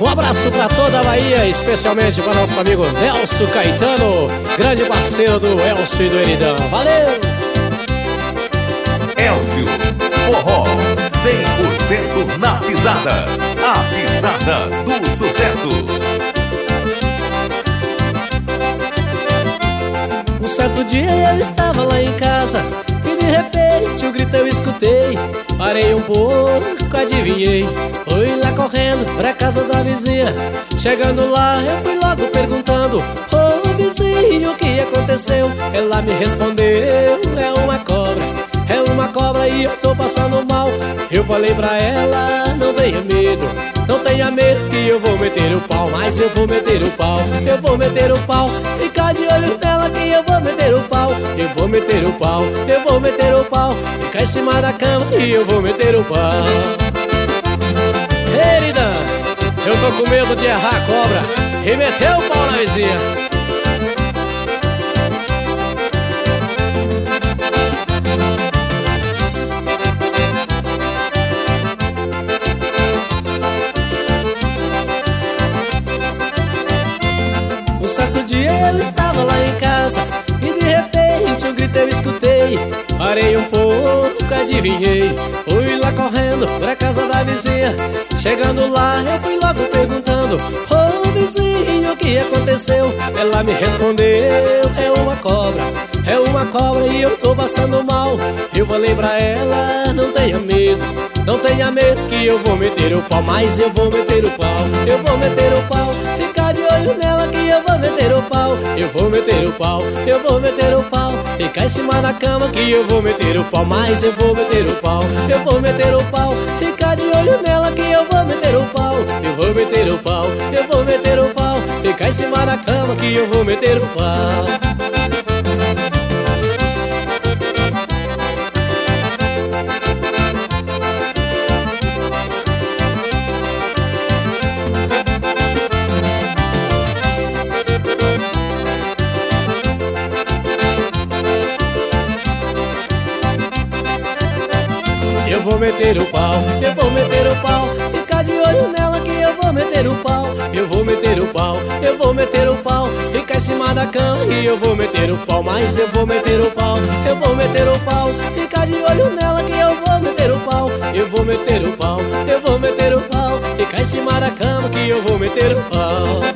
Um abraço pra toda a Bahia, especialmente para nosso amigo Nelson Caetano, grande parceiro do Elcio e do Eridão. Valeu! Elcio, forró 100% na pisada. A pisada do sucesso. Um certo dia eu estava lá em casa e de repente um grito eu escutei. Parei um pouco, adivinhei. Fui lá correndo pra casa da vizinha. Chegando lá eu fui logo perguntando: ô vizinho, o que aconteceu? Ela me respondeu: é uma cobra. É uma cobra e eu tô passando mal. Eu falei pra ela: não tenha medo, não tenha medo que eu vou meter o pau. Mas eu vou meter o pau, eu vou meter o pau. Fica de olho nela que eu vou meter o pau. Eu vou meter o pau, eu vou meter o pau. Fica em cima da cama e eu vou meter o pau. Querida, eu tô com medo de errar a cobra e meter o pau na vizinha. Um certo dia eu estava lá em casa e de repente um grito eu escutei. Parei um pouco, adivinhei. Fui lá correndo pra casa da vizinha. Chegando lá eu fui logo perguntando: ô vizinho, o que aconteceu? Ela me respondeu: é uma cobra. É uma cobra e eu tô passando mal. Eu falei pra ela: não tenha medo, não tenha medo que eu vou meter o pau. Mas eu vou meter o pau, eu vou meter o pau. Fica de olho nela que eu vou meter o pau. Eu vou meter o pau, eu vou meter o pau. Fica em cima da cama que eu vou meter o pau. Mas eu vou meter o pau, eu vou meter o pau. Fica de olho nela que eu vou meter o pau. Eu vou meter o pau, eu vou meter o pau. Fica em cima da cama que eu vou meter o pau. Eu vou meter o pau, eu vou meter o pau. Fica de olho nela que eu vou meter o pau. Eu vou meter o pau, eu vou meter o pau. Fica em cima da cama e eu vou meter o pau. Mas eu vou meter o pau, eu vou meter o pau. Fica de olho nela que eu vou meter o pau. Eu vou meter o pau, eu vou meter o pau. Fica em cima da cama que eu vou meter o pau.